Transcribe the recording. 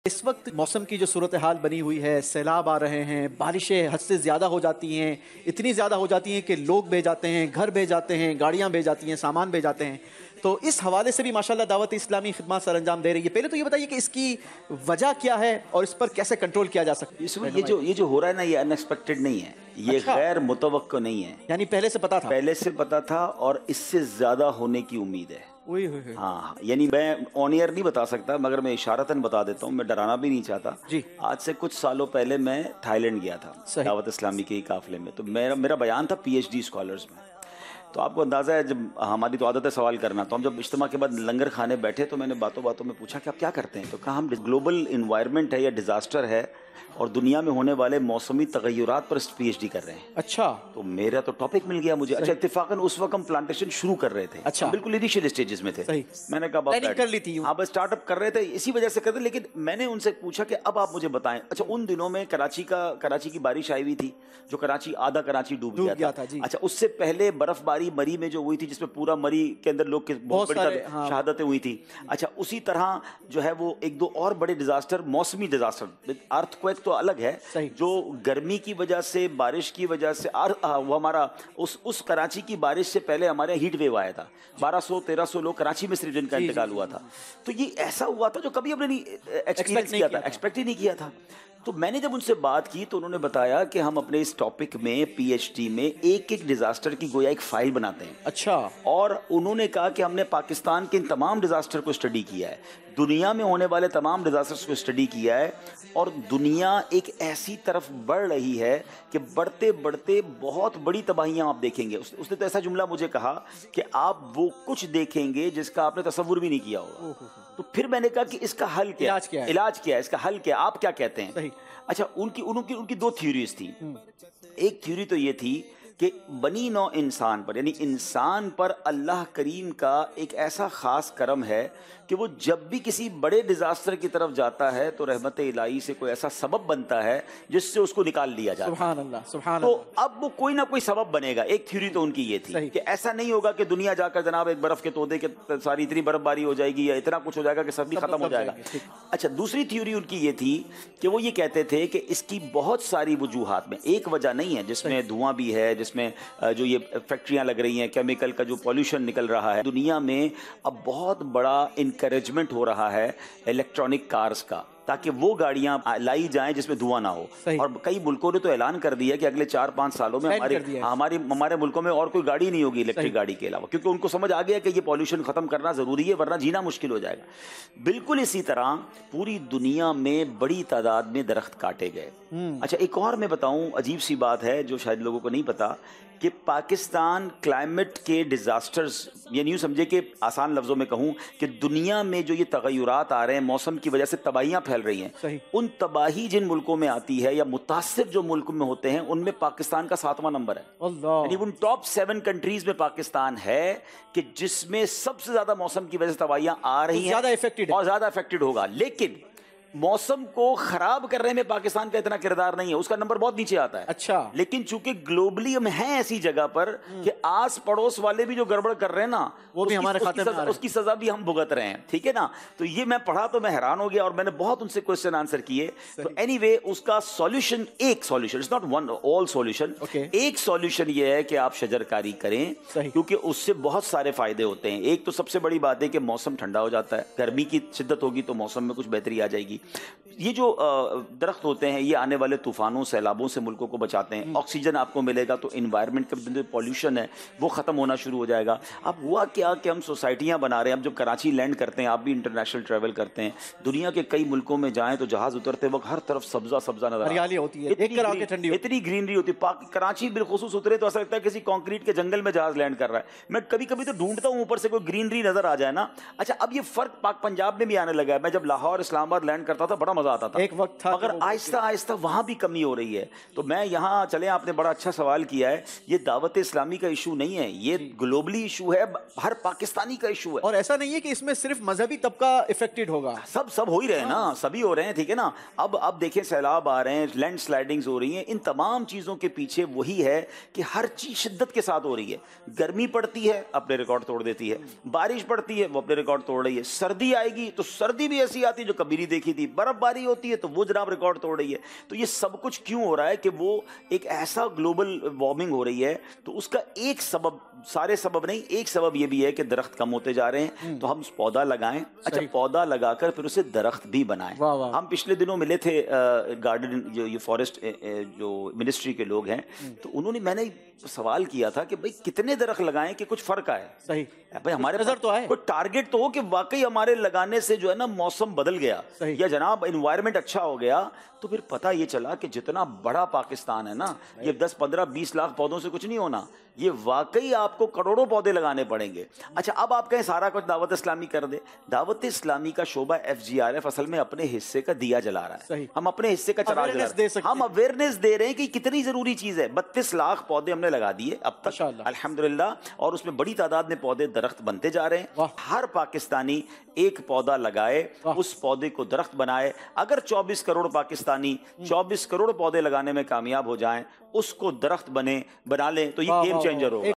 इस वक्त मौसम की जो सूरत हाल बनी हुई है, सैलाब आ रहे हैं, बारिशें हद से ज़्यादा हो जाती हैं, इतनी ज़्यादा हो जाती हैं कि लोग बह जाते हैं, घर बह जाते हैं, गाड़ियाँ बह जाती हैं, सामान बह जाते हैं। तो इस हवाले से भी माशाल्लाह दावत इस्लामी खिदमत सर अंजाम दे रही है। पहले तो ये बताइए कि इसकी वजह क्या है और इस पर कैसे कंट्रोल किया जा सकता है? इसमें ये जो हो रहा है ना, ये अनएक्सपेक्टेड नहीं है, ये अच्छा। गैर मुतवक्को नहीं है। यानी पहले से पता था? पहले से पता था और इससे ज्यादा होने की उम्मीद है। ओए होए होए। हाँ, यानी मैं ऑन एयर नहीं बता सकता, मगर मैं इशारतन बता देता हूँ, मैं डराना भी नहीं चाहता। जी। आज से कुछ सालों पहले मैं थाईलैंड गया था सही। दावत इस्लामी के ही काफिले में। तो मेरा बयान था पीएचडी स्कॉलर्स में। तो आपको अंदाजा है, जब हमारी तो आदत है सवाल करना, तो हम जब इज्तिमा के बाद लंगर खाने बैठे तो मैंने बातों बातों में पूछा कि आप क्या करते हैं। तो कहा हम ग्लोबल इन्वायरमेंट है या डिजास्टर है और दुनिया में होने वाले मौसमी तगय्युरात पर पीएचडी कर रहे हैं। अच्छा। तो मेरा तो टॉपिक मिल गया मुझे। अच्छा, इत्तेफाकन उस वक्त हम प्लांटेशन शुरू कर रहे थे। अच्छा। हम बिल्कुल इनिशियल स्टेजेस में थे। सही। मैंने कहा प्लानिंग कर ली थी। हाँ, बस स्टार्टअप कर रहे थे, इसी वजह से कर रहे। लेकिन मैंने उनसे पूछा कि अब आप मुझे बताएं। अच्छा, उन दिनों में कराची की बारिश आई हुई थी, जो आधा कराची डूब गया था। जी। अच्छा, उससे पहले बर्फबारी मरी में जो हुई थी, जिसमें पूरा मरी के अंदर लोग के बहुत बड़ी शहादतें हुई थी। अच्छा, उसी तरह जो है वो एक दो और बड़े डिजास्टर, मौसमी डिजास्टर, अर्थक्वेक तो अलग है, जो गर्मी की वजह से, बारिश की वजह से, वो हमारा उस कराची की बारिश से पहले हमारे हीट वेव आया था। 1200-1300 लोग कराची में सिर्फ जिनका इंतकाल हुआ था। तो ये ऐसा हुआ था जो कभी हमने नहीं एक्सपीरियंस किया था, एक्सपेक्ट ही नहीं किया था। तो मैंने जब उनसे बात की तो उन्होंने बताया कि हम अपने इस टॉपिक में पीएचडी में एक एक डिजास्टर की गोया एक फाइल बनाते हैं। अच्छा। और उन्होंने कहा कि हमने पाकिस्तान के इन तमाम डिजास्टर को स्टडी किया है, दुनिया में होने वाले तमाम डिजास्टर्स को स्टडी किया है, और दुनिया एक ऐसी तरफ बढ़ रही है कि बढ़ते बढ़ते बहुत बड़ी तबाहियां आप देखेंगे। उसने तो ऐसा जुमला मुझे कहा कि आप वो कुछ देखेंगे जिसका आपने तस्वुर भी नहीं किया होगा। तो फिर मैंने कहा कि इसका हल क्या है, इलाज क्या है, इसका हल क्या है, आप क्या कहते हैं? अच्छा, उनकी दो थ्योरीज थी। एक थ्योरी तो ये थी कि बनी नौ इंसान पर, यानी इंसान पर अल्लाह करीम का एक ऐसा खास करम है कि वो जब भी किसी बड़े डिजास्टर की तरफ जाता है तो रहमत इलाही से कोई ऐसा सबब बनता है जिससे उसको निकाल लिया जाता है। सुभान अल्लाह, सुभान तो अल्लाह। अब वो कोई ना कोई सबब बनेगा। एक थ्योरी तो उनकी ये थी कि ऐसा नहीं होगा कि दुनिया जाकर जनाब एक बर्फ के तोदे के सारी इतनी बर्फबारी हो जाएगी या इतना कुछ हो जाएगा कि सब भी खत्म हो जाएगा। अच्छा, दूसरी थ्योरी उनकी ये थी कि वो ये कहते थे कि इसकी बहुत सारी वजूहात में एक वजह नहीं है, जिसमें धुआं भी है, जिसमें जो ये फैक्ट्रियां लग रही हैं, केमिकल का जो पॉल्यूशन निकल रहा है, दुनिया में अब बहुत बड़ा इनकरेजमेंट हो रहा है इलेक्ट्रॉनिक कार्स का, ताकि वो गाड़ियां लाई जाएं जिसमें धुआं ना हो। और कई मुल्कों ने तो ऐलान कर दिया कि अगले 4-5 सालों में हमारे मुल्कों में और कोई गाड़ी नहीं होगी इलेक्ट्रिक गाड़ी के अलावा, क्योंकि उनको समझ आ गया कि ये पॉल्यूशन खत्म करना जरूरी है, वरना जीना मुश्किल हो जाएगा। बिल्कुल इसी तरह पूरी दुनिया में बड़ी तादाद में दरख्त काटे गए। अच्छा, एक और मैं बताऊं, अजीब सी बात है जो शायद लोगों को नहीं पता, कि पाकिस्तान क्लाइमेट के डिजास्टर्स, यानी यूँ समझे कि आसान लफ्जों में कहूँ कि दुनिया में जो ये तगय्युरात आ रहे हैं, मौसम की वजह से तबाहियाँ फैल रही हैं, उन तबाही जिन मुल्कों में आती है या मुतासिर जो मुल्क में होते हैं, उनमें पाकिस्तान का 7वां नंबर है। यानी उन टॉप 7 कंट्रीज में पाकिस्तान है कि जिसमें सबसे ज्यादा मौसम की वजह से तबाहियाँ आ रही हैं और ज्यादा इफेक्टेड होगा। लेकिन मौसम को खराब करने में पाकिस्तान का इतना किरदार नहीं है, उसका नंबर बहुत नीचे आता है। अच्छा। लेकिन चूंकि ग्लोबली हम हैं ऐसी जगह पर कि आस पड़ोस वाले भी जो गड़बड़ कर रहे हैं ना, वो भी हमारे खाते में उसकी सजा भी हम भुगत रहे हैं। ठीक है ना? तो ये मैं पढ़ा तो मैं हैरान हो गया और मैंने बहुत उनसे क्वेश्चन आंसर किए। तो एनीवे, उसका सॉल्यूशन, एक solution, it's not one all solution, एक सॉल्यूशन ये है कि आप शजरकारी करें, क्योंकि उससे बहुत सारे फायदे होते हैं। एक तो सबसे बड़ी बात है कि मौसम ठंडा हो जाता है, गर्मी की शिद्दत होगी तो मौसम में कुछ बेहतरी आ जाएगी। ये जो दरख्त होते हैं, ये आने वाले तूफानों, सैलाबों से मुल्कों को बचाते हैं। ऑक्सीजन आपको मिलेगा तो इन्वायरमेंट का जो पॉल्यूशन है वो खत्म होना शुरू हो जाएगा। अब हुआ क्या कि हम सोसाइटियां बना रहे हैं। अब जब कराची लैंड करते हैं, आप भी इंटरनेशनल ट्रैवल करते हैं, दुनिया के कई मुल्कों में जाएं तो जहाज उतरते वक्त हर तरफ सब्जा सब्जा नजर, हरियाली होती है, इतनी ग्रीनरी होती है। कराची बिलखुसूस उतरे तो ऐसा लगता है किसी कंक्रीट के जंगल में जहाज लैंड कर रहा है। मैं कभी कभी तो ढूंढता हूं ऊपर से कोई ग्रीनरी नजर आ जाए ना। अच्छा, अब ये फर्क पाक पंजाब में भी आने लगा है। मैं जब लाहौर, इस्लामाबाद लैंड करता था बड़ा मजा आता था, एक वक्त था, मगर आहिस्ता आहिस्ता वहां भी कमी हो रही है। तो मैं यहाँ चले, आपने बड़ा अच्छा सवाल किया है, ये दावत इस्लामी का इशू नहीं है, ये ग्लोबली इशू है, हर पाकिस्तानी का इशू है। और ऐसा नहीं है कि इसमें सिर्फ मजहबी तबका इफेक्टेड होगा, सब हो ही रहे हैं ना, सभी हो रहे हैं। ठीक है ना? अब देखें, सैलाब आ रहे हैं, लैंड स्लाइडिंग्स हो रही हैं, इन तमाम चीजों के पीछे वही है कि हर चीज शिद्दत के साथ हो रही है। गर्मी पड़ती है, अपने रिकॉर्ड तोड़ देती है, बारिश पड़ती है, वो अपने रिकॉर्ड तोड़ रही है, सर्दी आएगी तो सर्दी भी ऐसी आती है जो कभी नहीं देखी थी, बर्फबारी बर्फबारी होती है तो वो जनाब रिकॉर्ड तोड़ रही है। तो ये सब कुछ क्यों हो रहा है कि वो एक ऐसा ग्लोबल वार्मिंग हो रही है। तो उसका एक सबब, सारे सबब नहीं, एक सबब ये भी है कि दरख्त कम होते जा रहे हैं, तो हम पौधा लगाएं। अच्छा, पौधा लगाकर फिर उसे दरख्त भी बनाएं। हम पिछले दिनों मिले थे गार्डन, जो ये फॉरेस्ट जो मिनिस्ट्री के लोग हैं, तो उन्होंने, मैंने सवाल किया था कि भाई कितने दरख्त लगाएं कि कुछ फर्क आए। सही भाई हमारे नजर तो आए, कोई टारगेट तो हो कि वाकई हमारे लगाने से जो है ना मौसम बदल गया या जनाब एनवायरनमेंट अच्छा हो गया। तो फिर पता ये चला कि जितना बड़ा पाकिस्तान है ना, ये 10, 15, 20 लाख पौधों से कुछ नहीं होना, ये वाकई आपको करोड़ों पौधे लगाने पड़ेंगे। अच्छा, अब आप कहें सारा कुछ दावत इस्लामी कर दे। दावत इस्लामी का शोबा FGRF असल में अपने हिस्से का दिया जला रहा है। हम अपने हिस्से का चराग जला रहे हैं। हम अवेयरनेस दे रहे हैं कि कितनी जरूरी चीज है। 32 लाख पौधे हमने लगा दिए अब तक अल्हम्दुलिल्लाह, और उसमें बड़ी तादाद में पौधे दरख्त बनते जा रहे हैं। हर पाकिस्तानी एक पौधा लगाए, उस पौधे को दरख्त बनाए। अगर 24 करोड़ पाकिस्तानी 24 करोड़ पौधे लगाने में कामयाब हो जाएं, उसको दरख्त बना लें, तो ये गेम चेंजर होगा।